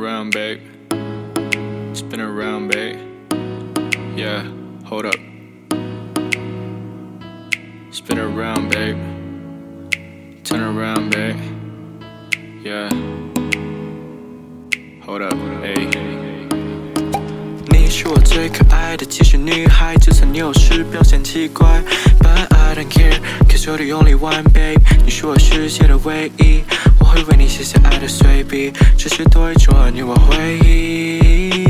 around, babe. Spin around, babe. Yeah, hold up. Spin around, babe. Turn around, babe. Yeah. Hold up, hey. 你是我最可爱的气质女孩，就算你有时表现奇怪 ，But I don't care, 'cause you're the only one, babe. 你是我世界的唯一，我会为你写下爱的随笔，这些都会成为你我回忆。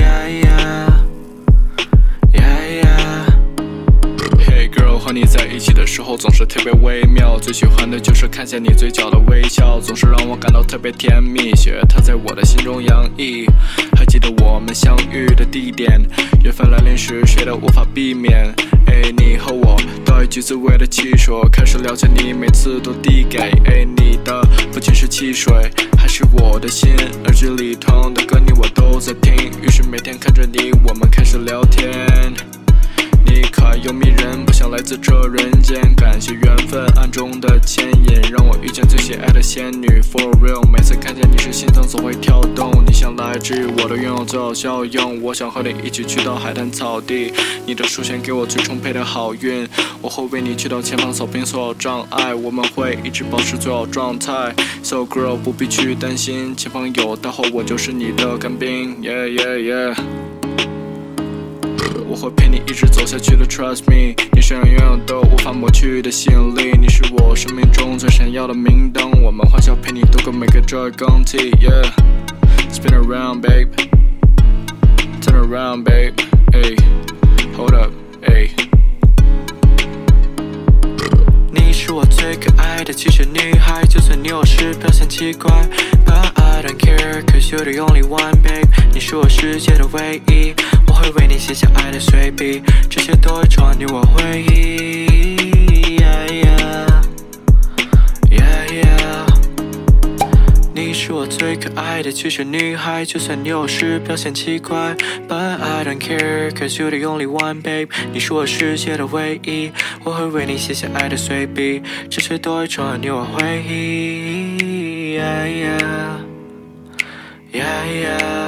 Hey girl， 和你在一起的时候总是特别微妙，最喜欢的就是看见你嘴角的微笑，总是让我感到特别甜蜜，喜悦它在我的心中洋溢。还记得我们相遇的地点，缘分来临时谁都无法避免。你和我道一句自慰的汽水，开始了解你，每次都递给。你的不仅是汽水，还是我的心，耳机里同样的歌你我都在听，于是每天看着你，我们开始聊天。你可爱又迷人，不像来自这人间，感谢缘分暗中的牵引，让我遇见最喜爱的仙女 For real， 每次看见你时心脏总会跳动，你像来治愈我的拥有最好效用，我想和你一起去到海滩草地，你的出现给我最充沛的好运，我会为你去到前方扫平所有障碍，我们会一直保持最好状态。 So girl 不必去担心，前方有大火，我就是你的干冰 Yeah yeah yeah，我会陪你一直走下去的 Trust me， 你身上拥有都无法抹去的吸引力，你是我生命中最闪耀的明灯，我们欢笑陪你度过每个这更替 Yeah， Spin around babe， Turn around babe， ay， Hold up， ay。 你是我最可爱的气质女孩，就算你有时表现奇怪 ，But I don't care, 'cause you're the only one, babe. 你是我世界的唯一，我会为你写下爱的随笔，这些都会成为你我回忆。你是我最可爱的气质女孩，就算你有时表现奇怪 ，But I don't care, 'cause you're the only one, babe. 你是我世界的唯一，我会为你写下爱的随笔，这些都会成为你我回忆。